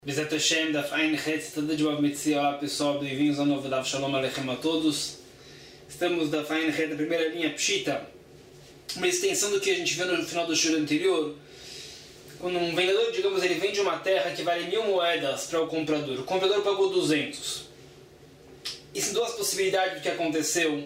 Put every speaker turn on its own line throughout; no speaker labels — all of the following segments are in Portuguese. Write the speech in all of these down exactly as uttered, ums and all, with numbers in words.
Bezat Hashem, Daf Ein Het, tudo de Bab Metzi. Olá pessoal, bem-vindos ao novo Daf Shalom Aleichem a todos. Estamos Daf Ein Het, a primeira linha Pshita, uma extensão do que a gente viu no final do show anterior. Quando um vendedor, digamos, ele vende uma terra que vale mil moedas para o comprador, o comprador pagou duzentos. Existem duas possibilidades do que aconteceu.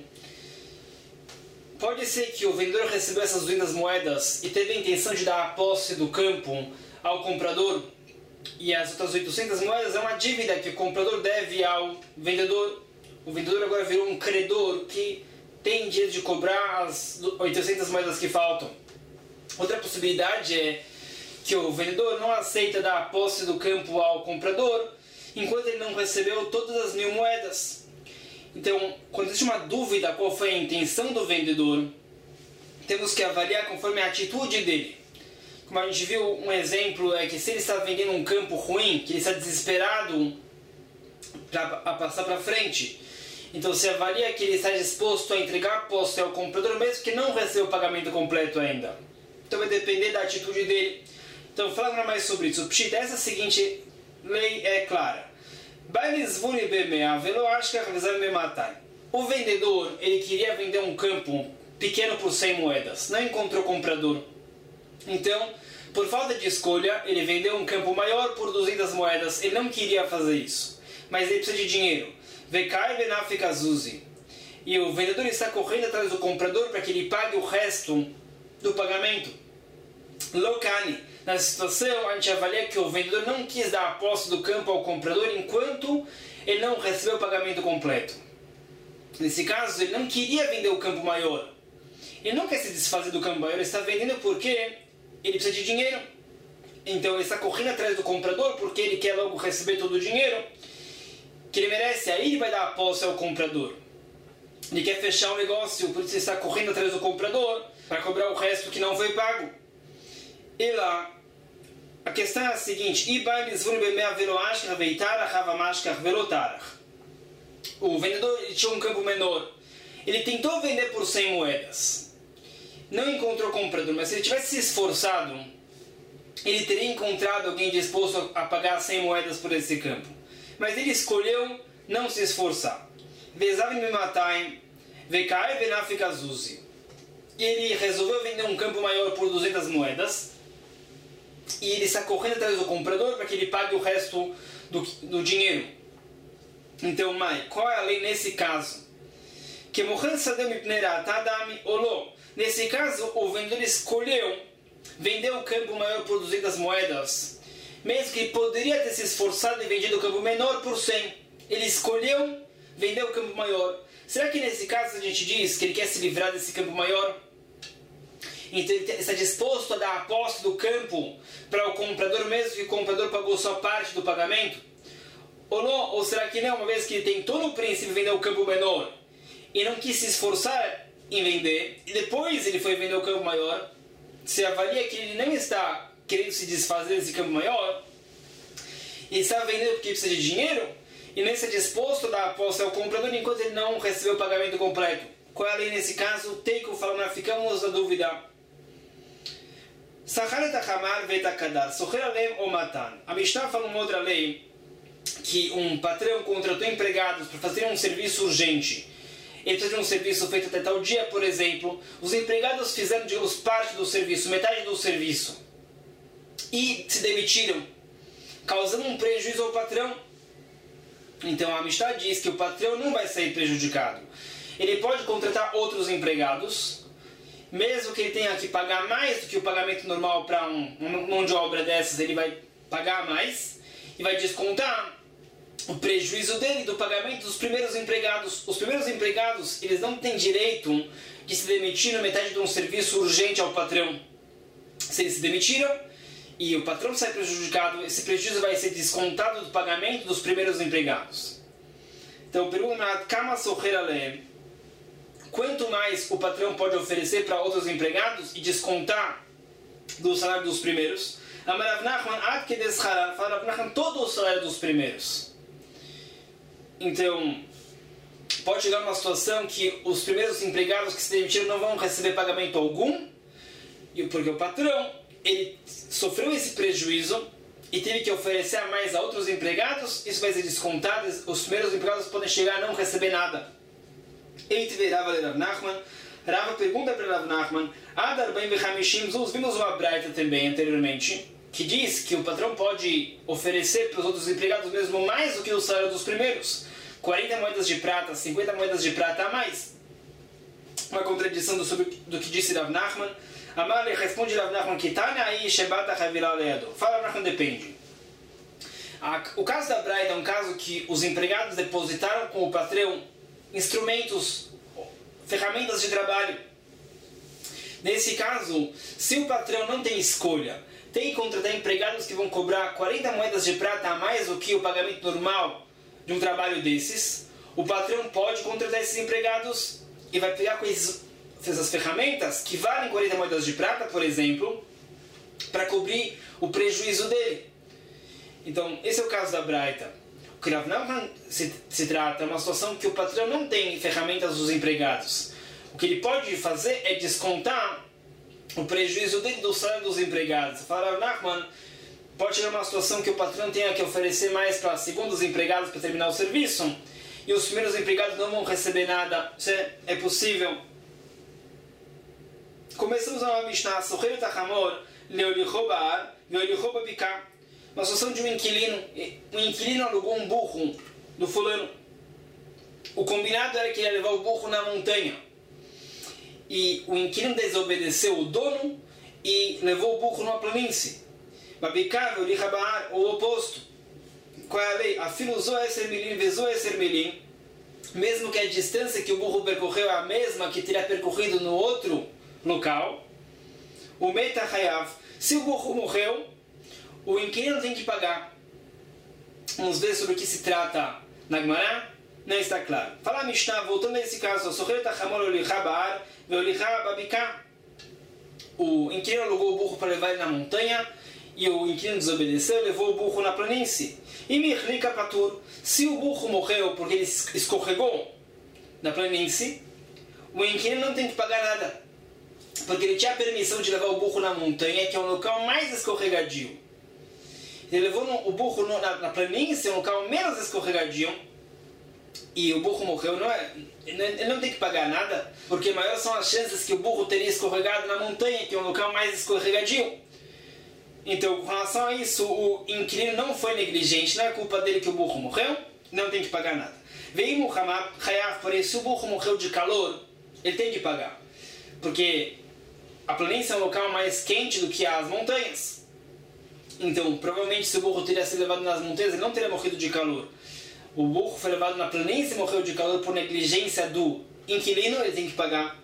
Pode ser que o vendedor recebeu essas duzentas moedas e teve a intenção de dar a posse do campo ao comprador, e as outras oitocentas moedas é uma dívida que o comprador deve ao vendedor. O vendedor agora virou um credor que tem direito de cobrar as oitocentas moedas que faltam. Outra possibilidade é que o vendedor não aceita dar a posse do campo ao comprador enquanto ele não recebeu todas as mil moedas. Então, quando existe uma dúvida qual foi a intenção do vendedor, temos que avaliar conforme a atitude dele. Como a gente viu, um exemplo é que se ele está vendendo um campo ruim, que ele está desesperado para passar para frente, então se avalia que ele está disposto a entregar a posse ao comprador mesmo que não recebeu o pagamento completo ainda. Então vai depender da atitude dele. Então falando mais sobre isso, Pshita, essa seguinte lei é clara. O vendedor, ele queria vender um campo pequeno por cem moedas, não encontrou comprador. Então, por falta de escolha, ele vendeu um campo maior por duzentas moedas. Ele não queria fazer isso, mas ele precisa de dinheiro. E o vendedor está correndo atrás do comprador para que ele pague o resto do pagamento. Lokani. Nessa situação, a gente avalia que o vendedor não quis dar a posse do campo ao comprador enquanto ele não recebeu o pagamento completo. Nesse caso, ele não queria vender o campo maior. Ele não quer se desfazer do campo maior, ele está vendendo porque ele precisa de dinheiro. Então ele está correndo atrás do comprador porque ele quer logo receber todo o dinheiro que ele merece. Aí ele vai dar a posse ao comprador. Ele quer fechar o negócio, por isso ele está correndo atrás do comprador para cobrar o resto que não foi pago. E lá, a questão é a seguinte: o vendedor ele tinha um campo menor. Ele tentou vender por cem moedas. Não encontrou comprador, mas se ele tivesse se esforçado, ele teria encontrado alguém disposto a pagar cem moedas por esse campo. Mas ele escolheu não se esforçar. E ele resolveu vender um campo maior por duzentas moedas. E ele está correndo atrás do comprador para que ele pague o resto do, do dinheiro. Então, Mai, qual é a lei nesse caso? Que Nesse caso, o vendedor escolheu vender o campo maior por duzentas moedas, mesmo que ele poderia ter se esforçado e vendido o campo menor por cem. Ele escolheu vender o campo maior. Será que nesse caso a gente diz que ele quer se livrar desse campo maior? Então ele está disposto a dar a posse do campo para o comprador, mesmo que o comprador pagou só parte do pagamento? Ou não? Ou será que não, uma vez que ele tentou no princípio vender o campo menor e não quis se esforçar em vender, e depois ele foi vender o campo maior, se avalia que ele não está querendo se desfazer desse campo maior, ele está vendendo porque precisa de dinheiro, e não está disposto a dar a posse ao comprador enquanto ele não recebeu o pagamento completo. Qual é a lei nesse caso? Teiko falando, ficamos na dúvida. A Mishnah fala uma outra lei, que um patrão contratou empregados para fazer um serviço urgente. Ele precisa de um serviço feito até tal dia, por exemplo. Os empregados fizeram, digamos, parte do serviço, metade do serviço, e se demitiram, causando um prejuízo ao patrão. Então a Mishnah diz que o patrão não vai sair prejudicado. Ele pode contratar outros empregados, mesmo que ele tenha que pagar mais do que o pagamento normal para um, uma mão de obra dessas, ele vai pagar mais e vai descontar o prejuízo dele do pagamento dos primeiros empregados. Os primeiros empregados, eles não têm direito de se demitir na metade de um serviço urgente ao patrão. Se eles se demitiram e o patrão sai prejudicado, esse prejuízo vai ser descontado do pagamento dos primeiros empregados. Então, pergunta, quanto mais o patrão pode oferecer para outros empregados e descontar do salário dos primeiros? Todo o salário dos primeiros. Então, pode chegar uma situação que os primeiros empregados que se demitiram não vão receber pagamento algum, porque o patrão ele sofreu esse prejuízo e teve que oferecer a mais a outros empregados, isso vai ser descontado, os primeiros empregados podem chegar a não receber nada. Eite Rava le Rav Nachman, Rava pergunta para Rav Nachman, Adar ben vechamishim zuz, vimos uma braita também anteriormente, que diz que o patrão pode oferecer para os outros empregados mesmo mais do que o salário dos primeiros, quarenta moedas de prata, cinquenta moedas de prata a mais. Uma contradição do, sobre, do que disse Rav Nachman. Amar responde Rav Nachman que Tanya aí Shebata Havilá Leado. Fala, Rav Nachman, depende. A, o caso da braita é um caso que os empregados depositaram com o patrão instrumentos, ferramentas de trabalho. Nesse caso, se o patrão não tem escolha, tem que contratar empregados que vão cobrar quarenta moedas de prata a mais do que o pagamento normal de um trabalho desses, o patrão pode contratar esses empregados e vai pegar com esses, essas ferramentas que valem quarenta moedas de prata, por exemplo, para cobrir o prejuízo dele. Então, esse é o caso da braita. O que Rav Nachman se, se trata é uma situação que o patrão não tem ferramentas dos empregados. O que ele pode fazer é descontar o prejuízo dele do salário dos empregados. Fala, Rav Nachman, pode chegar uma situação que o patrão tenha que oferecer mais para segundos empregados para terminar o serviço e os primeiros empregados não vão receber nada. Isso é, é possível. Começamos a uma Mishnah, Socheret HaChamor, Leolicho Ba'ar, Leolicho Ba'Bikah. Uma situação de um inquilino. Um inquilino alugou um burro do fulano. O combinado era que ele ia levar o burro na montanha. E o inquilino desobedeceu o dono e levou o burro numa planície. Babikar, Leolichabar, o oposto. Qual é a lei? Afiluzou esse milim, vezou esse milim. Mesmo que a distância que o burro percorreu é a mesma que teria percorrido no outro local. O Meta Hayav. Se o burro morreu, o inquilino tem que pagar. Vamos ver sobre o que se trata na Gemara. Não está claro. Fala a Mishnah, voltando nesse caso, o inquilino alugou o burro para levar ele na montanha e o inquilino desobedeceu e levou o burro na planície. E Mirlika Patur, se o burro morreu porque ele escorregou na planície, o inquilino não tem que pagar nada, porque ele tinha a permissão de levar o burro na montanha, que é um local mais escorregadio. Ele levou no, o burro no, na, na planície, um local menos escorregadio, e o burro morreu. Não é, ele não tem que pagar nada, porque maiores são as chances que o burro teria escorregado na montanha, que é um local mais escorregadio. Então, com relação a isso, o inquilino não foi negligente, não é culpa dele que o burro morreu, não tem que pagar nada. Veio Muhammad Hayav, porém, se o burro morreu de calor, ele tem que pagar, porque a planície é um local mais quente do que as montanhas. Então, provavelmente, se o burro teria sido levado nas montanhas, ele não teria morrido de calor. O burro foi levado na planície e morreu de calor por negligência do inquilino, ele tem que pagar.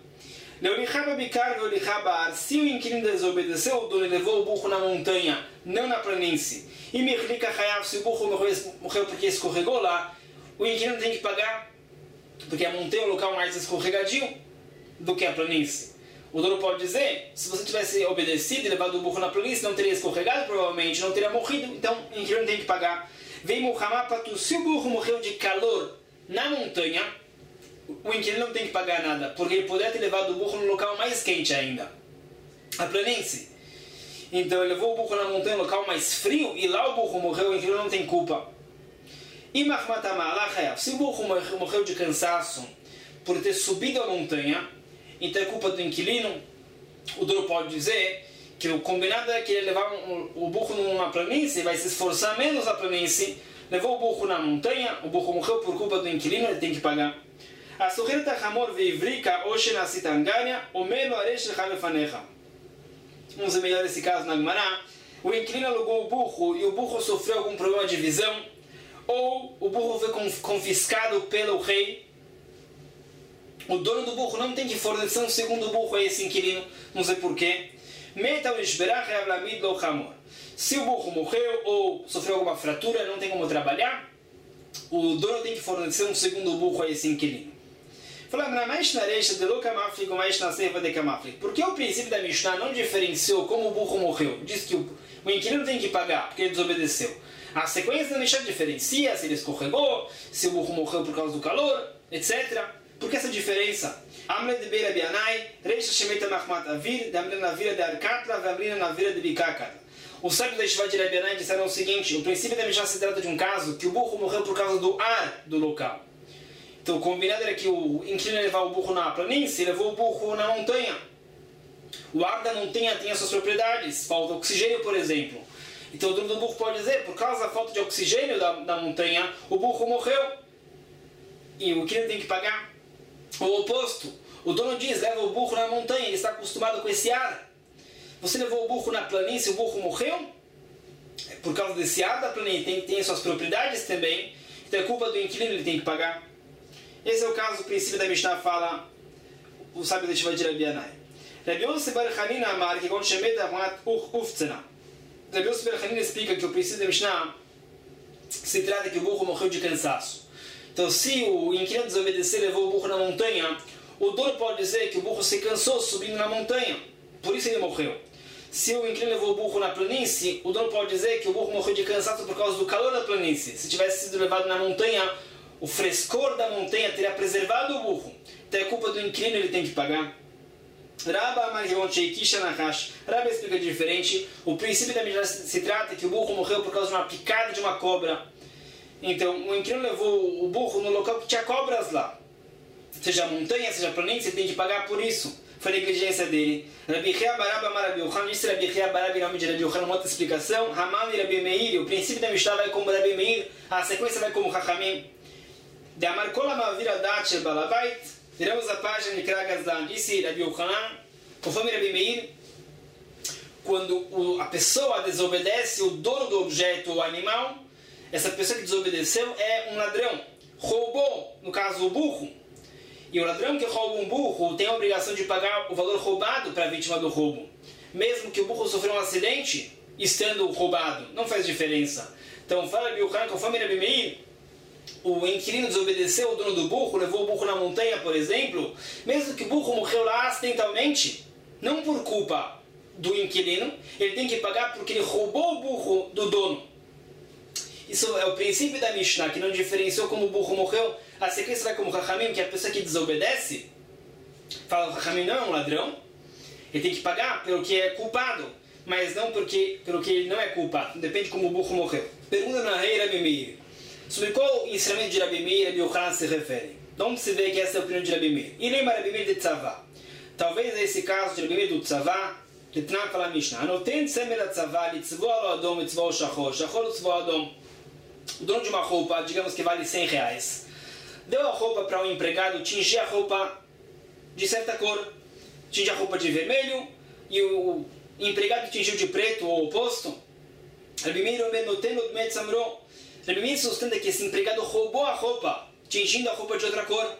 Se o inquilino desobedeceu, o dono levou o burro na montanha, não na planície. E Mirlika Hayav, se o burro morreu, morreu porque escorregou lá, o inquilino tem que pagar, porque a montanha é um local mais escorregadio do que a planície. O dono pode dizer, se você tivesse obedecido e levado o burro na planície, não teria escorregado, provavelmente, não teria morrido, então o inquilino tem que pagar. Vem Muhammad Patu, se o burro morreu de calor na montanha, o inquilino não tem que pagar nada, porque ele poderia ter levado o burro no local mais quente ainda, a planície. Então ele levou o burro na montanha, no local mais frio, e lá o burro morreu, o inquilino não tem culpa. E se o burro morreu de cansaço por ter subido a montanha, então é culpa do inquilino. O dono pode dizer que o combinado é que ele levar o burro numa planície, vai se esforçar menos na planície, levou o burro na montanha, o burro morreu por culpa do inquilino, ele tem que pagar. A Socheret HaChamor ve'ivrika oshen asitangania omelo aresh lecha lefanecha. Vamos ver melhor esse caso na Gemara. O inquilino alugou o burro e o burro sofreu algum problema de visão, ou o burro foi confiscado pelo rei. O dono do burro não tem que fornecer um segundo burro a esse inquilino, não sei porquê. Se o burro morreu ou sofreu alguma fratura, não tem como trabalhar, o dono tem que fornecer um segundo burro a esse inquilino. Por que o princípio da Mishnah não diferenciou como o burro morreu? Diz que o, o inquilino tem que pagar porque ele desobedeceu. A sequência da Mishnah diferencia se ele escorregou, se o burro morreu por causa do calor, etcétera. Por que essa diferença? Amle de Beira Bianai, Reisha Shemeta Mahmat Avir, Damle na vira de Arkatra, Vamrina na vira de Bikakata. Os sábios da Yeshiva de Rabi Yanai disseram o seguinte: o princípio da Mishnah se trata de um caso que o burro morreu por causa do ar do local. Então o combinado era que o inquilino ia levar o burro na planície, levou o burro na montanha. O ar da montanha tem as suas propriedades, falta oxigênio, por exemplo. Então o dono do burro pode dizer: por causa da falta de oxigênio da, da montanha, o burro morreu. E o inquilino tem que pagar. O oposto, o dono diz: leva o burro na montanha, ele está acostumado com esse ar. Você levou o burro na planície, o burro morreu? Por causa desse ar da planície, tem, tem suas propriedades também. Então é culpa do inquilino, ele tem que pagar. Esse é o caso, o princípio da Mishnah fala, o sábio da Yeshiva de Rabi Yanai. Rabi Yosef bar Chanina amar que quando chamei da Ramat Uftzena. Rabi Yosef bar Chanina explica que o princípio da Mishnah se trata que o burro morreu de cansaço. Então se o inquilino desobedecer e levou o burro na montanha, o dono pode dizer que o burro se cansou subindo na montanha, por isso ele morreu. Se o inquilino levou o burro na planície, o dono pode dizer que o burro morreu de cansaço por causa do calor da planície. Se tivesse sido levado na montanha, o frescor da montanha teria preservado o burro. Então é culpa do inquilino, ele tem que pagar. Rabba Rabba explica diferente. O princípio da Mishnah se trata que o burro morreu por causa de uma picada de uma cobra. Então o inquilino levou o burro no local que tinha cobras lá. Seja montanha, seja planície, você tem que pagar por isso. Foi a negligência dele. Rabi Chia Baraba Marabi Yochanan, disse Rabi Chia Baraba em nome de Rabi Yochanan, uma outra explicação. Haman e Rabi Meir, o princípio da Mishnah vai como Rabi Meir, a sequência vai como Chachamim. De Amarkola Mavira Dat Balabait, viramos a página de Kragazdan, disse Rabi Yochanan, conforme Rabi Meir, quando o, a pessoa desobedece, o dono do objeto, o animal, essa pessoa que desobedeceu é um ladrão. Roubou, no caso o burro. E o ladrão que rouba um burro tem a obrigação de pagar o valor roubado para a vítima do roubo. Mesmo que o burro sofreu um acidente, estando roubado, não faz diferença. Então, fala Rabi Yochanan, conforme Rabi Meir, o inquilino desobedeceu o dono do burro, levou o burro na montanha, por exemplo, mesmo que o burro morreu lá acidentalmente, não por culpa do inquilino, ele tem que pagar porque ele roubou o burro do dono. Isso é o princípio da Mishnah, que não diferenciou como o burro morreu. A sequência vai como o Chachamim, que é a pessoa que desobedece. Fala, o Chachamim não é um ladrão. Ele tem que pagar pelo que é culpado, mas não porque, pelo que ele não é culpado. Depende como o burro morreu. Pergunta na rei Rabi Meir. Sobre qual ensinamento de Rabi Meir Rabi Yochanan se refere? De onde se vê que essa é a opinião de Rabi Meir? E lembra Rabi Meir de Tzavá. Talvez esse caso de Rabi Meir do Tzavá, de Tnan fala a Mishnah. Anoten tzemer a Tzavá, li tzvó alo adom, li tzvó shachor, shachor li tzvó adom. O dono de uma roupa, digamos que vale cem reais, deu a roupa para um empregado tingir a roupa de certa cor, tingir a roupa de vermelho, e o empregado tingiu de preto, ou oposto. Rabi Meir sustenta que esse empregado roubou a roupa, tingindo a roupa de outra cor.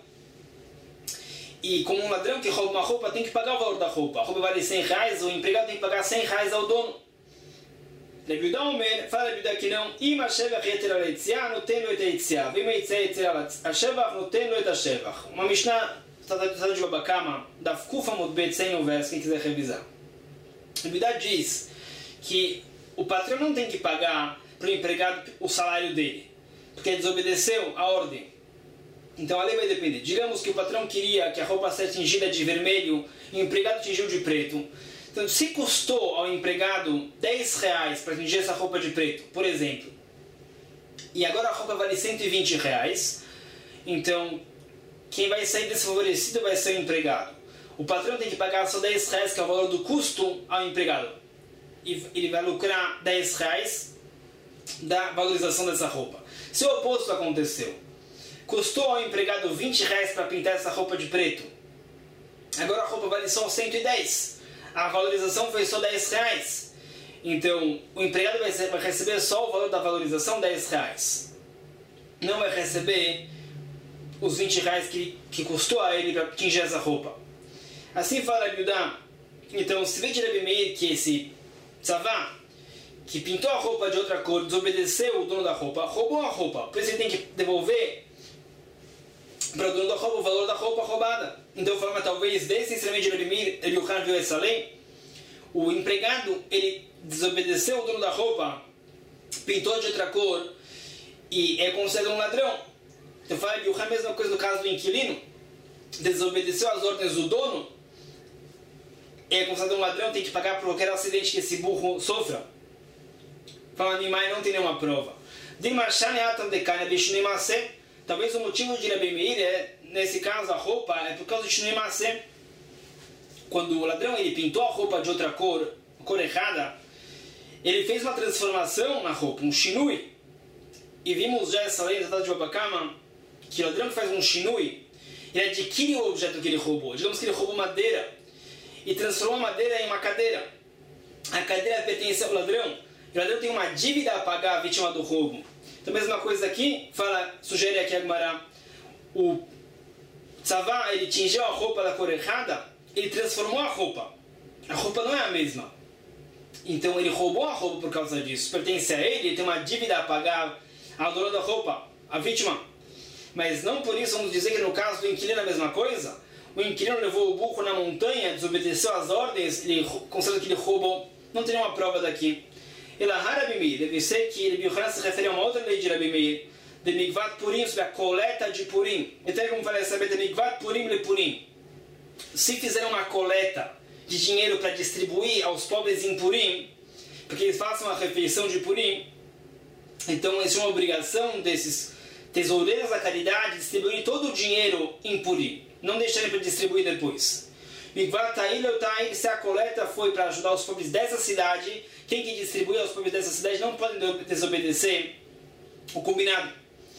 E como um ladrão que rouba uma roupa tem que pagar o valor da roupa. A roupa vale cem reais, o empregado tem que pagar cem reais ao dono. Rabi Yehuda Omer, fala Rabi Yehuda que não. Ima shevach yeter al yitzia, noten lo et yitzia. Vima yitzia yeter al shevach, noten lo et a shevach. Uma Mishnah, tratada de Babakama, da Kufa Mudbet, sem o verso, quem quiser revisar. Rabi Yehuda diz que o patrão não tem que pagar para o empregado o salário dele, porque ele desobedeceu a ordem. Então a lei vai depender. Digamos que o patrão queria que a roupa fosse tingida de vermelho e o empregado tingiu de preto. Então, se custou ao empregado dez reais para tingir essa roupa de preto, por exemplo, e agora a roupa vale cento e vinte reais, então quem vai sair desfavorecido vai ser o empregado. O patrão tem que pagar só dez reais, que é o valor do custo ao empregado. E ele vai lucrar dez reais da valorização dessa roupa. Se o oposto aconteceu, custou ao empregado vinte reais para pintar essa roupa de preto, agora a roupa vale só cento e dez. A valorização foi só dez reais. Então, o empregado vai receber só o valor da valorização, dez reais. Não vai receber os vinte reais que, que custou a ele para tingir essa roupa. Assim fala Rabi Yehuda. Então, se vê de Rabi Meir que esse tzavá, que pintou a roupa de outra cor, desobedeceu o dono da roupa, roubou a roupa, por isso ele tem que devolver para o dono da roupa o valor da roupa roubada. Então, falando talvez desse ensinamento de Rabi Meir, Rabi Yochanan viu essa lei. O empregado, ele desobedeceu o dono da roupa, pintou de outra cor e é considerado um ladrão. Então, fala Rabi Yochanan a mesma coisa no caso do inquilino, desobedeceu as ordens do dono, é considerado um ladrão, tem que pagar por qualquer acidente que esse burro sofra. Fala Nimai, não tem nenhuma prova. Dimashane atam dekane bishnuimase. Talvez o motivo de Rabi Meir é, nesse caso, a roupa é por causa de shnuimase. Quando o ladrão ele pintou a roupa de outra cor, cor errada, ele fez uma transformação na roupa, um shinui. E vimos já essa lei da de Babakama, que o ladrão que faz um shinui, ele adquire o objeto que ele roubou. Digamos que ele roubou madeira e transformou a madeira em uma cadeira. A cadeira pertence ao ladrão. E o ladrão tem uma dívida a pagar à vítima do roubo. Então a mesma coisa aqui, fala, sugere aqui a Gemara, o tzavá, ele tingiu a roupa da cor errada, ele transformou a roupa. A roupa não é a mesma. Então ele roubou a roupa por causa disso. Pertence a ele, ele tem uma dívida a pagar ao dono da roupa, a vítima. Mas não por isso vamos dizer que no caso do inquilino é a mesma coisa. O inquilino levou o burro na montanha, desobedeceu às ordens, ele considera que ele roubou. Não tem nenhuma prova daqui. Elahar Rabi Meir, deve ser que Rabi Yochanan se refere a uma outra lei de Rabi Meir, de Mikvat Purim, sobre a coleta de Purim. Então como vai saber de Mikvat Purim le Purim. Se fizeram uma coleta de dinheiro para distribuir aos pobres em Purim, porque eles façam a refeição de Purim, então existe uma obrigação desses tesoureiros da caridade distribuir todo o dinheiro em Purim, não deixarem para distribuir depois. Se a coleta foi para ajudar os pobres dessa cidade, quem que distribui aos pobres dessa cidade não pode desobedecer o combinado.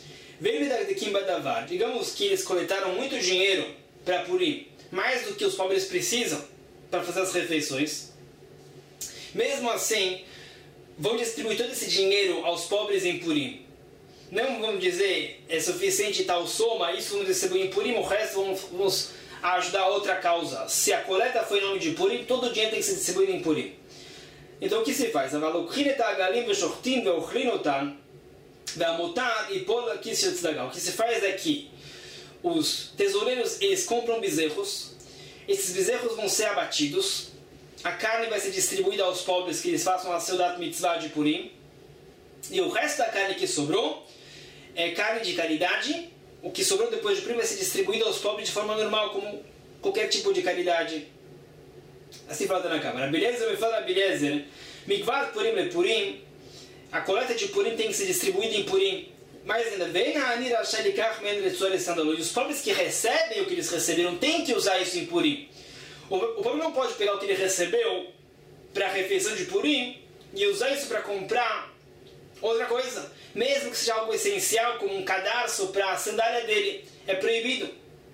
Digamos que eles coletaram muito dinheiro para Purim, mais do que os pobres precisam para fazer as refeições. Mesmo assim, vão distribuir todo esse dinheiro aos pobres em Purim. Não vamos dizer, é suficiente tal soma, isso vamos distribuir em Purim, o resto vamos, vamos ajudar a outra causa. Se a coleta foi em nome de Purim, todo o dinheiro tem que ser distribuído em Purim. Então o que se faz? O que se faz é que os tesoureiros eles compram bezerros, esses bezerros vão ser abatidos, a carne vai ser distribuída aos pobres que eles façam a Seudat Mitzvah de Purim, e o resto da carne que sobrou é carne de caridade. O que sobrou depois de Purim vai ser distribuído aos pobres de forma normal, como qualquer tipo de caridade. Assim fala na Câmara. Beleza, me fala, beleza. Mikvat Purim le Purim, a coleta de Purim tem que ser distribuída em Purim. Mas ainda bem, os pobres que recebem o que eles receberam têm que usar isso em Purim. O pobre não pode pegar o que ele recebeu para a refeição de Purim e usar isso para comprar outra coisa, mesmo que seja algo essencial, como um cadarço para a sandália dele. É proibido.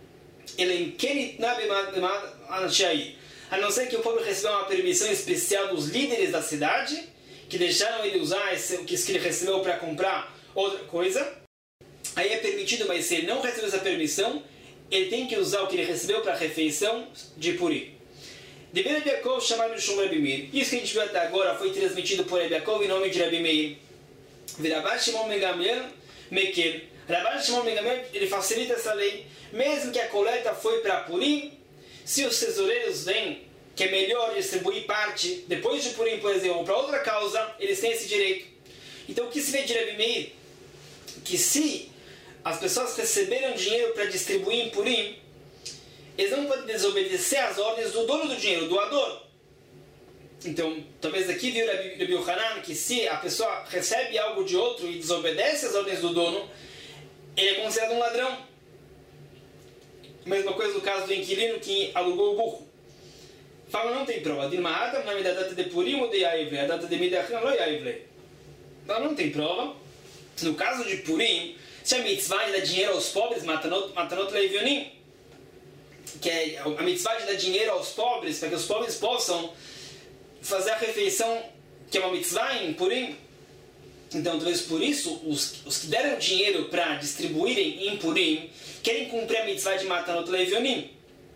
A não ser que o pobre recebeu uma permissão especial dos líderes da cidade, que deixaram ele usar esse, o que ele recebeu para comprar outra coisa. Aí é permitido, mas se ele não recebeu essa permissão, ele tem que usar o que ele recebeu para a refeição de Purim. De Ben Rabi Yaakov chamaram de Shum Rabi Meir. Isso que a gente viu até agora foi transmitido por Rabi Yaakov em nome de Rabi Meir. Rabbi Shimon ben Gamliel Mekel. Rabbi Shimon ben Gamliel ele facilita essa lei. Mesmo que a coleta foi para Purim, se os tesoureiros veem que é melhor distribuir parte depois de Purim, por exemplo, para outra causa, eles têm esse direito. Então o que se vê de Rabi Meir? Que se as pessoas receberam dinheiro para distribuir em Purim, eles não podem desobedecer às ordens do dono do dinheiro, do doador. Então, talvez aqui viu Rabi Yochanan que se a pessoa recebe algo de outro e desobedece às ordens do dono, ele é considerado um ladrão. Mesma coisa no caso do inquilino que alugou o burro. Fala, não tem prova. Dilma Adam, na data de Purim ou de Yaivle, a data de Midachim, não é Yaivle. Fala, não tem prova. No caso de Purim, se a mitzvah de dar dinheiro aos pobres, matanot, matanot leivionim, que é a mitzvah de dar dinheiro aos pobres, para que os pobres possam fazer a refeição, que é uma mitzvah em Purim. Então, talvez por isso, os, os que deram dinheiro para distribuírem em Purim, querem cumprir a mitzvah de matanot leivionim.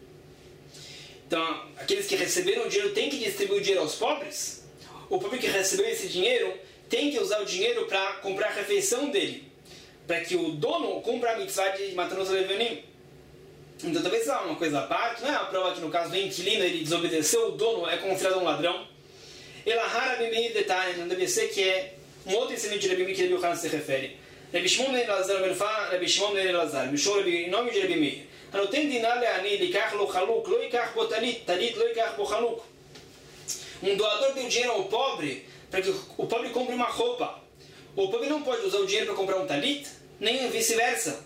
Então, aqueles que receberam o dinheiro têm que distribuir o dinheiro aos pobres. O pobre que recebeu esse dinheiro tem que usar o dinheiro para comprar a refeição dele, para que o dono cumpra a mitzvah de matanot leivionim. Então, talvez seja uma coisa à parte, não é a prova que no caso do inquilino ele desobedeceu o dono, é considerado um ladrão. Elahar Rabi Meir detalhe, não deve ser que é um outro ensinamento de Rabi Meir que Rabi Yochanan se refere. Rabi Shimon ben Elazar, Rabi Shimon ben Elazar, em nome de Rabi Meir. Anotem dinar le'ani, likach lo chaluk, lo ikach bo talit, talit lo ikach bo chaluk. Um doador deu dinheiro ao pobre para que o pobre compre uma roupa. O pobre não pode usar o dinheiro para comprar um talit, nem vice-versa.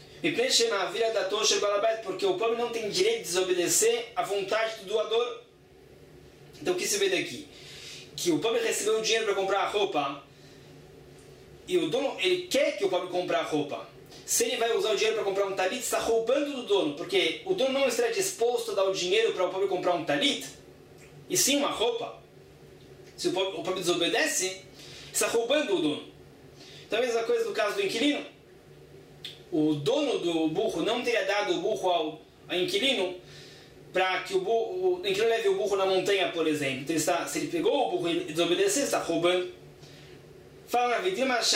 Porque o pobre não tem direito de desobedecer à vontade do doador. Então o que se vê daqui? Que o pobre recebeu o dinheiro para comprar a roupa e o dono ele quer que o pobre compre a roupa. Se ele vai usar o dinheiro para comprar um talit, está roubando do dono, porque o dono não está disposto a dar o dinheiro para o pobre comprar um talit, e sim uma roupa. Se o pobre, o pobre desobedece, está roubando o dono. Então a mesma coisa no caso do inquilino. O dono do burro não teria dado o burro ao, ao inquilino para que o, burro, o inquilino leve o burro na montanha, por exemplo. Então ele está, se ele pegou o burro e desobedeceu, está roubando. Fala na vidinha, mas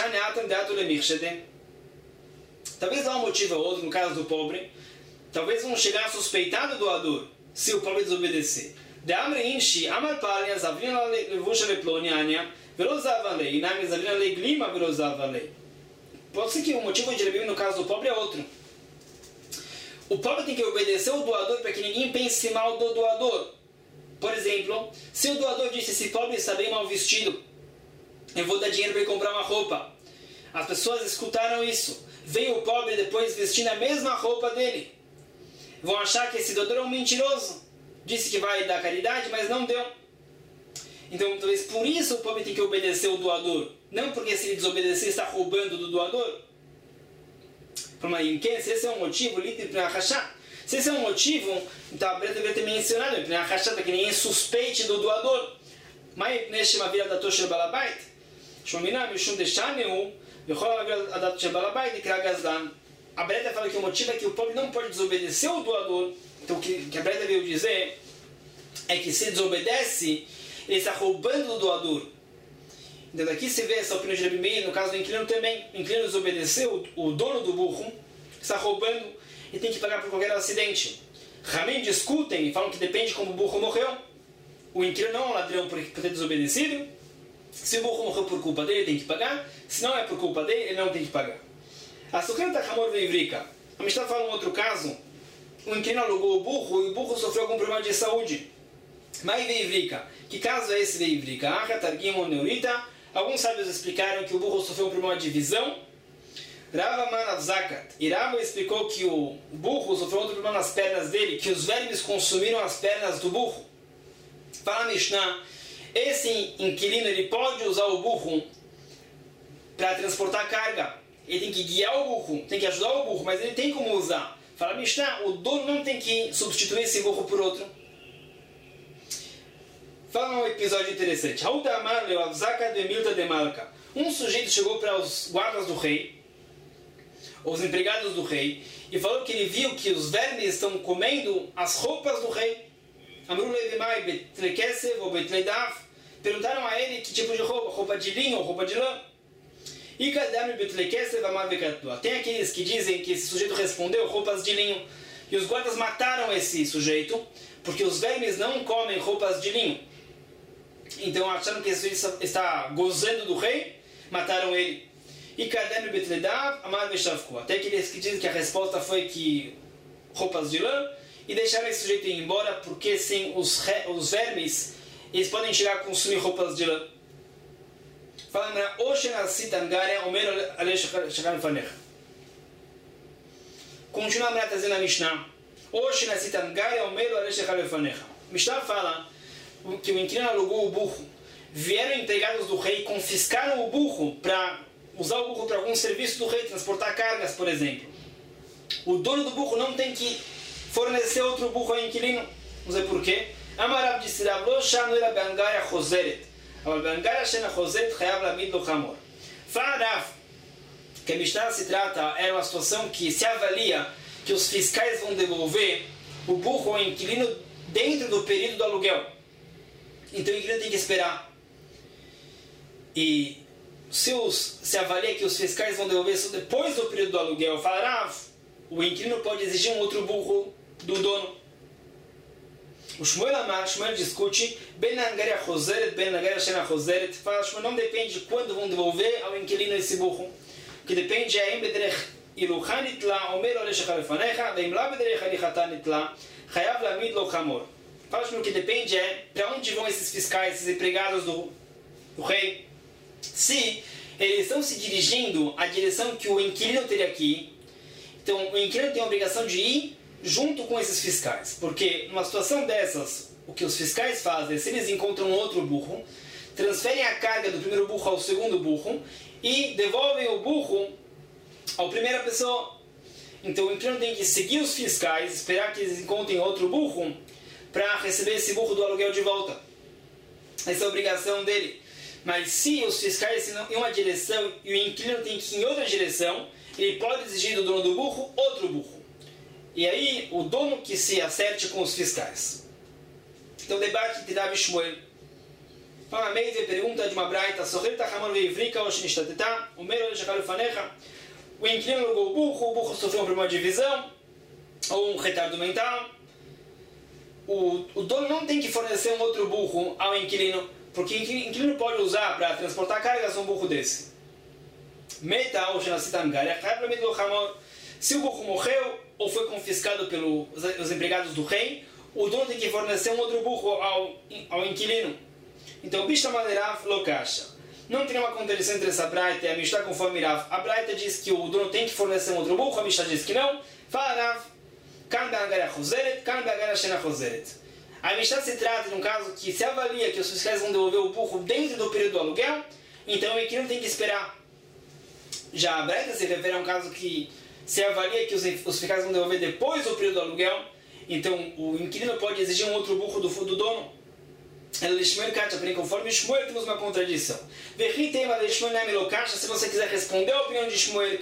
talvez há um motivo ou outro no caso do pobre. Talvez vão chegar a suspeitar do doador se o pobre desobedecer. De amre inshi amar palia zavrina levusha leploniania velozavan lei inami zavrina lei glima velozavan lei. Pode ser que o motivo de Rebim no caso do pobre é outro. O pobre tem que obedecer o doador para que ninguém pense mal do doador. Por exemplo, se o doador disse: esse pobre está bem mal vestido, eu vou dar dinheiro para ele comprar uma roupa. As pessoas escutaram isso. Veio o pobre depois vestindo a mesma roupa dele. Vão achar que esse doador é um mentiroso. Disse que vai dar caridade, mas não deu. Então, talvez por isso o pobre tem que obedecer o doador. Não porque se ele desobedecer está roubando do doador. Se esse é um motivo, se esse é um motivo, então a Breta deveria ter mencionado para que ninguém suspeite do doador. Mas neste uma vida da Tosher Balabait, a Breta fala que o motivo é que o pobre não pode desobedecer o doador. Então o que a Breta veio dizer é que se desobedece, ele está roubando do doador. Então daqui se vê essa opinião de Rebbe Meir, no caso do inquilino também. O inquilino desobedeceu, o dono do burro está roubando e tem que pagar por qualquer acidente. Ramim discutem e falam que depende como o burro morreu. O inquilino não é um ladrão por ter desobedecido. Se o burro morreu por culpa dele, tem que pagar. Se não é por culpa dele, ele não tem que pagar. A Sukhenta Hamor Veivrika. A Mishnah fala um outro caso. O inquilino alugou o burro e o burro sofreu algum problema de saúde. Mas Veivrika. Que caso é esse Veivrika? Acha Targimon Neurita. Alguns sábios explicaram que o burro sofreu um problema de visão. Rava Manav Zakat. E Rava explicou que o burro sofreu outro problema nas pernas dele, que os vermes consumiram as pernas do burro. Fala Mishnah, esse inquilino ele pode usar o burro para transportar carga. Ele tem que guiar o burro, tem que ajudar o burro, mas ele tem como usar. Fala Mishnah, o dono não tem que substituir esse burro por outro. Fala um episódio interessante. Um sujeito chegou para os guardas do rei, os empregados do rei, e falou que ele viu que os vermes estão comendo as roupas do rei. Perguntaram a ele que tipo de roupa, roupa de linho ou roupa de lã. Tem aqueles que dizem que esse sujeito respondeu roupas de linho. E os guardas mataram esse sujeito, porque os vermes não comem roupas de linho. Então acharam que esse sujeito está gozando do rei, mataram ele. Até aqueles que dizem que a resposta foi que roupas de lã, e deixaram esse sujeito ir embora, porque sem os, re, os vermes, eles podem chegar a consumir roupas de lã. Fala, continua a trazendo a Mishnah. Mishnah fala que o inquilino alugou o burro. Vieram empregados do rei, confiscaram o burro para usar o burro para algum serviço do rei, transportar cargas, por exemplo. O dono do burro não tem que fornecer outro burro ao inquilino. Não sei porquê. Amarav disse: Fala Rav que a Mishnah se trata, é uma situação que se avalia que os fiscais vão devolver o burro ao inquilino dentro do período do aluguel. Então o inquilino tem que esperar. E se, os, se avalia que os fiscais vão devolver isso depois do período do aluguel, fala Rav, o inquilino pode exigir um outro burro do dono. O Shmuel Amar, Shmuel discute, Ben Nangaria Choseret, Ben Nangaria Shena Choseret, fala, Shmuel não depende de quando vão devolver ao inquilino esse burro. O que depende é, em Bedrech Iruchanitla, Omer Oleshach Alefanecha, Veim La Bedrech Alichatanitla, Chayav Lamid Lo Chamor. Fala, Shmuel, o que depende é, para onde vão esses fiscais, esses empregados do o rei, se eles estão se dirigindo à direção que o inquilino teria que ir, então o inquilino tem a obrigação de ir junto com esses fiscais, porque numa situação dessas, o que os fiscais fazem é, se eles encontram outro burro, transferem a carga do primeiro burro ao segundo burro e devolvem o burro à primeira pessoa. Então o inquilino tem que seguir os fiscais, esperar que eles encontrem outro burro para receber esse burro do aluguel de volta. Essa é a obrigação dele. Mas se os fiscais estão em uma direção e o inquilino tem que ir em outra direção, ele pode exigir do dono do burro outro burro. E aí o dono que se acerte com os fiscais. Então o debate de Rav Shmuel. Fala meio de pergunta de uma braita, o inquilino alugou o burro, o burro sofreu por uma divisão ou um retardo mental. O, o dono não tem que fornecer um outro burro ao inquilino, porque o inquilino pode usar para transportar cargas um burro desse. Se o burro morreu ou foi confiscado pelos empregados do rei, o dono tem que fornecer um outro burro ao, ao inquilino. Então, Bishta Maderav Lokasha. Não tem uma contradição entre essa braita e a Mishnah conforme Rav. A braita diz que o dono tem que fornecer um outro burro, a Mishnah diz que não. Fala Rav, Kan Be'agara Chozeret, Kan Be'agara Shena Chozeret. A Mishnah se trata de um caso que se avalia que os fiscais vão devolver o burro dentro do período do aluguel, então o inquilino tem que esperar. Já a braita se refere a um caso que se avalia que os, os fiscais vão devolver depois do período do aluguel, então o inquilino pode exigir um outro burro do, do dono. Porém, conforme Shmuel, temos uma contradição. Se você quiser responder a opinião de Shmuel,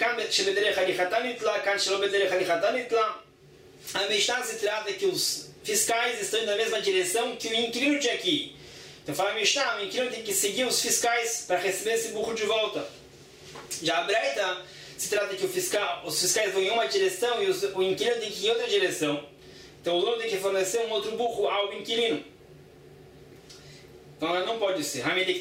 a Mishnah se trata que os fiscais estão na mesma direção que o inquilino tinha que ir. Então fala a Mishnah, o inquilino tem que seguir os fiscais para receber esse burro de volta. Já a Braita se trata que o fiscal, os fiscais vão em uma direção e os, o inquilino tem que ir em outra direção. Então o dono tem que fornecer um outro burro ao inquilino. Então não pode ser.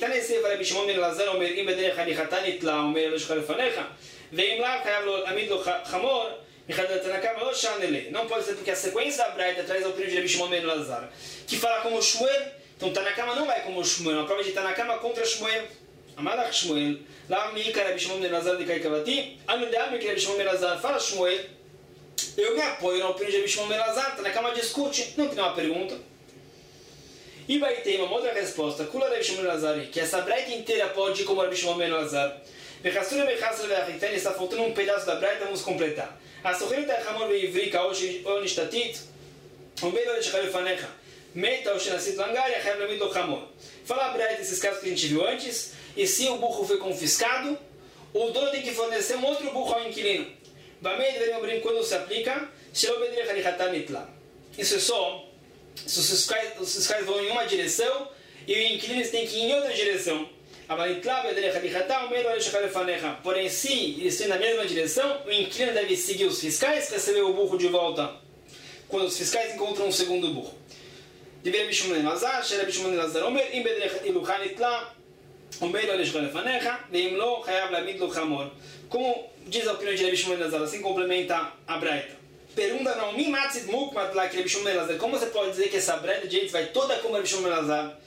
Não pode ser porque a sequência da Braita traz a opinião de Rabi Shimon ben Elazar, que fala como Shmuel. Então Tanakama não vai como Shmuel. A prova de Tanakama contra Shmuel. Amalach Shmuel. Lá me Ika Rabi Shimon ben Elazar de Kaikavati. Amidame que Rabi Shimon ben Elazar fala Shmuel. Eu me apoio na opinião de Rabi Shimon ben Elazar. Tanakama discute. Não tem uma pergunta. E vai ter uma outra resposta. Kula Rabi Shimon ben Elazar, que essa Braita inteira pode ir como Rabi Shimon ben Elazar. Bechassura Bechassura Beachitani, está faltando um pedaço da Braita, vamos completar. A Socheret HaChamor Ve'ivrika ou Nishtatit, o meio da Shechalifanecha, Meita ou Shenasit Langaria, Chayav Lamid Lo Chamor. Fala a Braita esses casos que a gente viu antes, e se o burro foi confiscado, o dono tem que fornecer um outro burro ao inquilino. Bamei deveria abrir quando se aplica, Shelo Bedre Chalichatanitla. Isso é só se os fiscais, os fiscais vão em uma direção e o inquilino tem que ir em outra direção. Porém, se eles estão na mesma direção, o inquilino deve seguir os fiscais e receber o burro de volta quando os fiscais encontram um segundo burro. Como diz a opinião de Rabi Shimon ben Elazar, assim complementa a Braita. Pergunta não, como você pode dizer que essa Braita de antes vai toda como Rabi Shimon ben Elazar?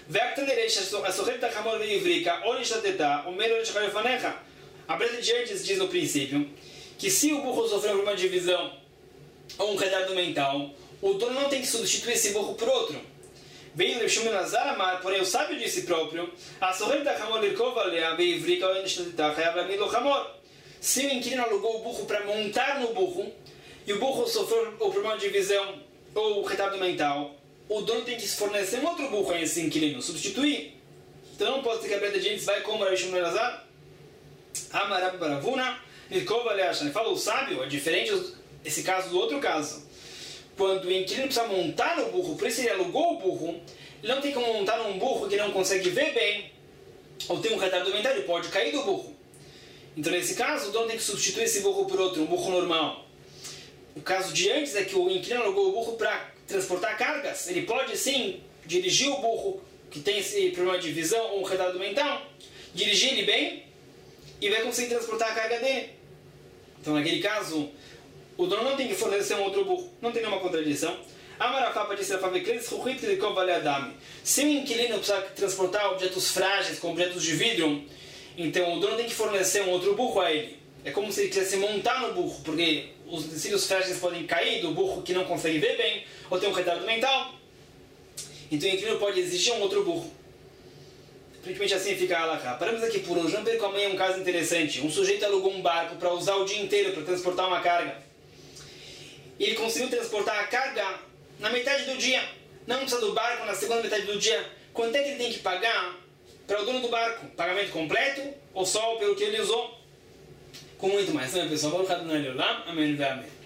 A Braita de antes diz no princípio que se o burro sofreu uma divisão ou um retardo mental, o dono não tem que substituir esse burro por outro. Veio Rabi Shimon ben Elazar, porém o sábio disse próprio: se o inquilino alugou o burro para montar no burro e o burro sofreu por uma divisão ou retardo mental, o dono tem que fornecer um outro burro a esse inquilino, substituir. Então não pode ser que a Braita de antes vai como Rabi Shimon ben Elazar. Amarab Baravuna, Nirkov Aleachan. Fala o sábio, é diferente esse caso do outro caso. Quando o inquilino precisa montar no burro, por isso ele alugou o burro, ele não tem como montar num burro que não consegue ver bem, ou tem um retardo mental, ele pode cair do burro. Então nesse caso, o dono tem que substituir esse burro por outro, um burro normal. O caso de antes é que o inquilino alugou o burro para transportar cargas. Ele pode sim dirigir o burro que tem esse problema de visão ou um retardo mental, dirigir ele bem e vai conseguir transportar a carga dele. Então naquele caso, o dono não tem que fornecer um outro burro, não tem nenhuma contradição. Amarafapa disse se o inquilino precisa transportar objetos frágeis, como objetos de vidro, então o dono tem que fornecer um outro burro a ele. É como se ele quisesse montar no burro, porque os utensílios frágeis podem cair do burro que não consegue ver bem, ou tem um retardo mental. Então o inquilino pode exigir um outro burro. Aparentemente assim fica a halakha. Paramos aqui por hoje. Vamos ver como é um caso interessante. Um sujeito alugou um barco para usar o dia inteiro para transportar uma carga. E ele conseguiu transportar a carga na metade do dia. Não precisa do barco na segunda metade do dia. Quanto é que ele tem que pagar para o dono do barco? Pagamento completo ou só pelo que ele usou? Com muito mais. Não é, pessoal? Vamos ficar no olho lá. Amém. Amém.